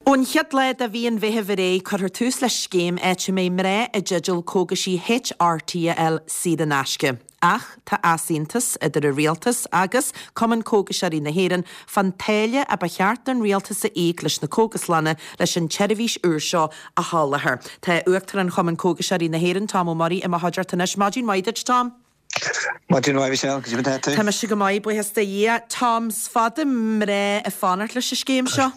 Bunchiad leid a bhíon bheitheh ré chuir tús le scéim éite mé mré a digital cógasí HRTL siad an asce. Ach, tá asíntas idir a rialtas agus cuman cógasarí na héireann fan téile a becheart an rialtas a íg leis na cógaslanna leis an teidirhís úr seo a hálathair. Tá uachtar an cuman cógasarí na héireann Tom O'Murray i haidirtanis. Máidín maidir, Tom? Máidín maidir seo, go dtí. Tá me si go maiid buhes da dhé. Tom's fada mré a fánart leis a scéim seo?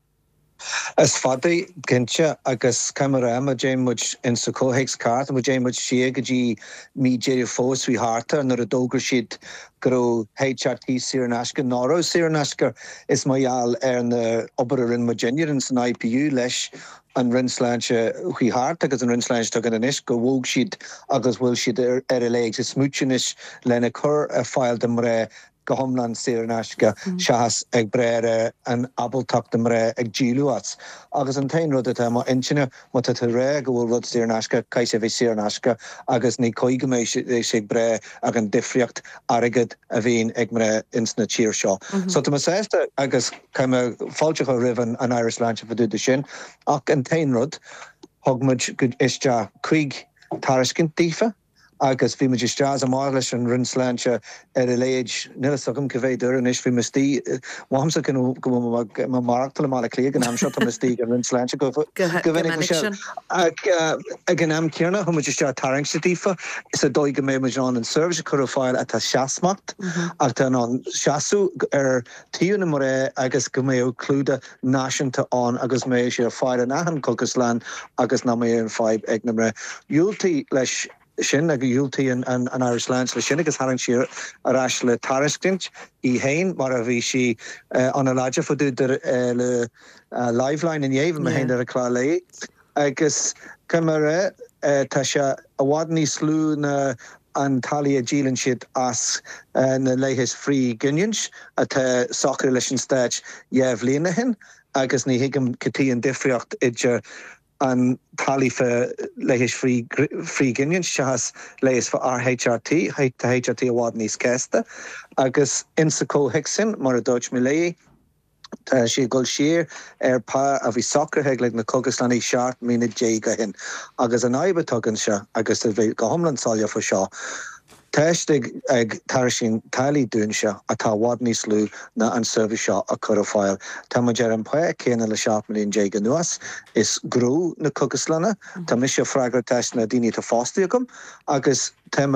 As fadaí cinnte agus camera a déimmuid in sa cóhéics cart, a déimmuid siag a dí mí déir fós fhí harta nar a dógur siad go HRT Siar an Asca. Náró Siar an Asca is maiall na obair in Virginia in san IPU leis an rinsláinte chuí hart agus an rinsláinte tugan an is go bhóg siad agus bhfuil siad ar a léig is smútenis lena chur a fáil de mré go homlan Siar an Asca seachas ag breire an abaltacht de mré ag díluats. Agus an tain rud atá má intine má tá ré go bhfuil rud Siar an Asca caiise bhí Siar an Asca agus ní coige mé sé bre ag an difriocht arigad a bhíon ag mré insna tíir seo. So tá sésta agus caiime fáilte go rihan an Irisláinte fa dúda sin ach an tain rud thugmuid go iste chuig tarascin tífa agus bhí muid isteas a máir leis an rinsláinte ar a léid nilasagam go bhéidir an is bhí mistí máhamsa go marachtal mála clíag an amseo a mistí an rinsláinte go bhínig go se ag an am cearna chu muid iste tarang sa tífa is a dóig go mé an an service chu fáil a tá seaasmacht ach tá an seaasú ar tíú na mré agus go mé clúda náisianta an agus mé sé fáil an ahan Cógaslan agus ná mé an fáib ag na mré. Dúiltaí leis sin ag dúiltaí an Irislands le sin agus harann siar arás le tarascint í hain mar a bhí si an a láide fodúidir le liveline in éh me héin ar a clá lei agus cumara tá se a bhád ní slú na an talí a dílann siad as na leihes frí ginions a tá soccer leis an stáit éh líana hin agus ní hiigem catíí an difriocht idir an talí fe leihes frí ginion seachas leihes fa RHRT HRT a bhád níos césta agus insa cóhéic sin mar a dóid mi léi tá sé gol siar ar pá a bhí soccer heag le na Cógaslan í seart mína déige hin agus an aibe tugann se agus a bheith go homlan sáile fa seo. Teistig ag tarasín talí dún se a tá bhád níos lú na an service seo a chur a fáil. Tá ma dear an poe céna le seaachmalíon déige nuas is grú na Cógaslanna, tá mis se freigra teist na daoine tá fástaí agam agus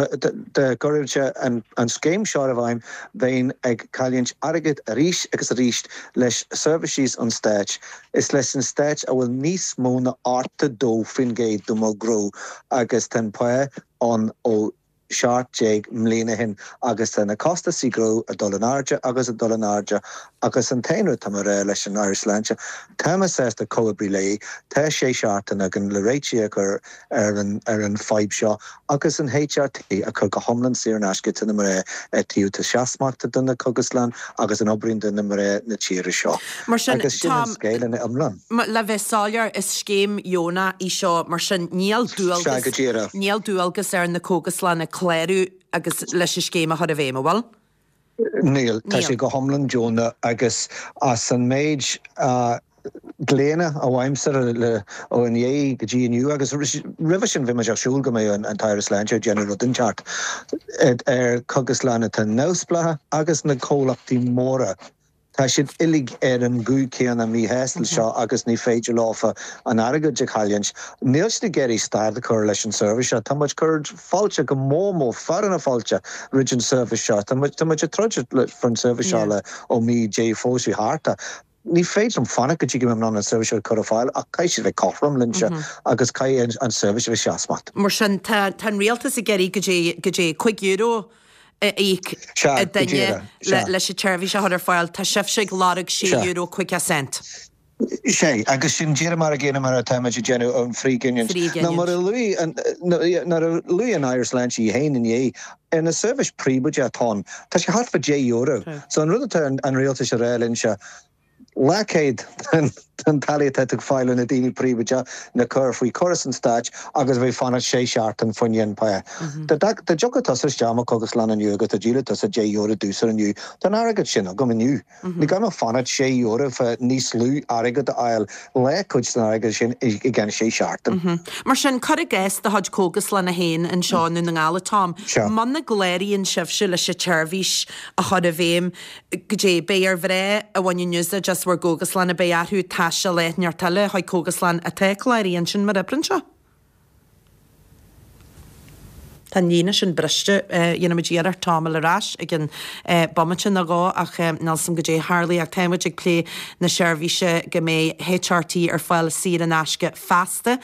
de goirte an scéim seo a bhaim bhéin ag cailíonn airgid a ríis agus a ríist leis services an stáit. Is leis an stáit a bhfuil níos mó na áta dó fin géad do má grú agus ten poe an ó seart déag mlíana hin agus na costa sigrú a $1 agus a $1 agus an tainú tam ré leis an Irisláinte. Táime sésta cóabrí lei, tá sé seartan ag an le réití gur ar an fáib seo agus an HRT a chur go homlan Siar an Asca na mré tíú tá seaasmachta duna Cógaslan agus an obbrín duna mré na tíire seo. Agus sin an scéile na amlan. Le bheith sáilear is scéim Jóna í seo mar sin níl dúalgus ar na Cógaslan na cléirú agus leis scéim a chur a bhéim bhil? Níl, tá sé go homlan Jóna agus as an méid gléine a bhaimsar le ó an é go GNU agus rih sin bhí me seagsúil go mé an Irisláinte General Rudinchart ar Cógaslanna tá nósplathe agus na cólachtaí móra. Tá siad illig ar an gú céanna mí héastal seo agus ní féidir láfa an airgad de chaillians. Níls na geirí stair de chur leis an service seo, tá muid chur fáilte go mómó faran a fáilte rid an service seo, tá muid a troide fan service seo le ó mí dé fósí harta. Ní féidir an fanna go dtí an an service chur a fáil a caiisi bheith cochram linse agus cai an service bheith seaasmacht. Mar sin tá rialtas a geirí go dé €5 íc daine leis sé teirbhí se chuir fáil tá sibh sé láraigh €6 50 cent. sé agus sin déar mar a ggéine mar a táimeid déanú an frí ginions. Na mar a luí an Irisláinte í hain in é in a service príbuide atá tá sé hart fa €10. So an rud an réaltas a rélinn se lecéid an talíthe ag fáile na daoine príomide na cur faoi choras an stáit agus bheith fanna sé seart an foiin pa. Tá jogadtas is deama agus lena nniu agus a ddíile a dé euro dúsar aniu, Tá agad sinna go aniu. Ní gan fanna sé euro fa níos lú agad ail le chuid san agad sin I gan sé seartan. Mar sin chu a ggéis de had cógus lena héin an seánú na ngála Tom. Man na gléiríonn sibse le sé teirbhís a chud a bhéim go dé bé ar bhré a bhain nusa just war gógus lena béarthú taiise leitnear talile chuid cógus lan a te gléiríonn sin mar ibrin seo. Tá nína sin briste dhéana díar támal arás ag an bomatin a gá ach Nelson go dé Harley ag téimiid ag lé na seirbhíse go mé HRT ar fáil sí an asce fasta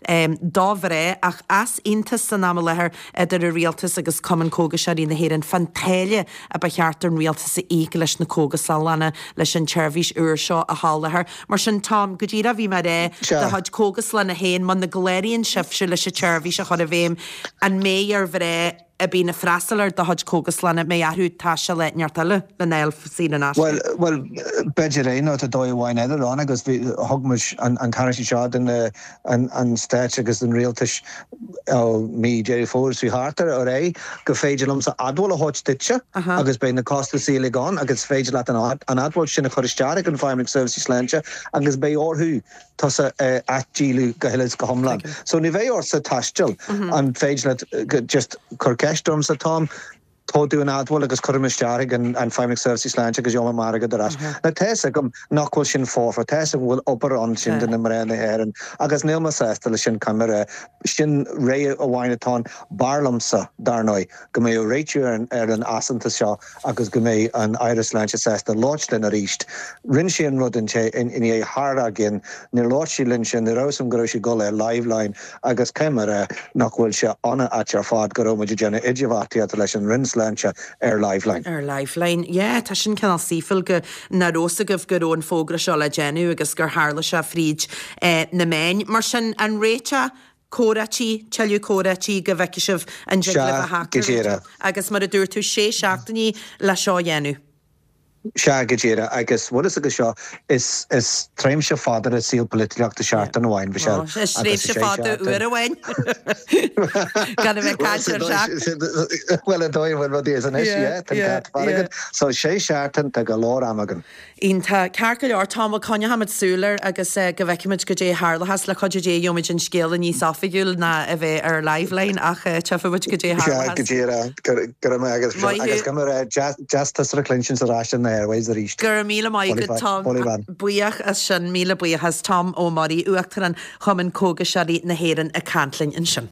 dábhré ach as intas san ná lethir idir a rialtas agus cuman cógas a rí na héann fantéile a ba cheartar an rialtas a íge leis na cógas lena leis an seirbhís uair seo a hálethir. Mar sin Tom go díra bhí mar de had cógas lena héin man na gléiríonn sibse leis a seirbhís a chud a bhéim an méar bhré a bí na freistalir de had cógus lena mé ahrú taiise leitneartile le néil sí an as. Well, beidir é nó a dóhhain idir an agus bhí thugmas an carisi seo an stéit agus an rialtas mí Jerry Fowles hí hartar ó ré go féidirlumm sa adhil a háit ditse agus bé na costa síla gán agus féidir le an adhil sin a choristeach an Family Services Leinse agus bé orthú tá sa atdílú go hiiles go homlan. So ní bhéh or sa taistil an féidir le just Kestorm sa Tom tóú an adhil agus chuimisteach an Family Services Leinse agus Joma Marga darás. Na teise gom nachhfuil sin fófa, teise bhfuil opar an sin den na marréna éan agus nílma sésta le sin camera sin ré a bhhainetá barlamsa darnóid go mé réitiú ar an asanta seo agus go mé an Irish Leinse sésta láitlin a ríist. Rinn sé an rud in é hara gin ní láití linn sin rásam go sé go le liveline agus camera nachhfuil se anna at ar fád go róidir déna idirhhatíí leis an rins Leinse ar liveline. Ar liveline, tá sin canal sífil go na rosa goh gurón fógra seo le genú agus gur hála se fríd na main. Mar sin an réite córatí, teú córatí go bheice sibh an jiglah a hacar agus mar a dúir tú sé seachtaí le seo dhéanú. Se gedéire agus bhfu agus seo is tréim se fáidir a síl politiachta seart an bhhain be se. Sréimh se fáda uair a bhhain. Gan bheith caiir seach. Well a dóimhfuil rud is an isgad, so sé seartan tá go lár amagan. Ínta cearcail or Tom conne hamid súlar agus go bheiciimiid go dé hálas le chuide dé joimiid an scéal a níos áfigiúil na a bheith ar liveline ach tefamuid go dé hálas. Gedéire agus go justas a clinsin a ráiste na Airways a ríist. Gur míle mai go Tom buíach as sin míle buíachas Tom ó marí uachtar an chumann cóga seí na héann a cantlinn in sin.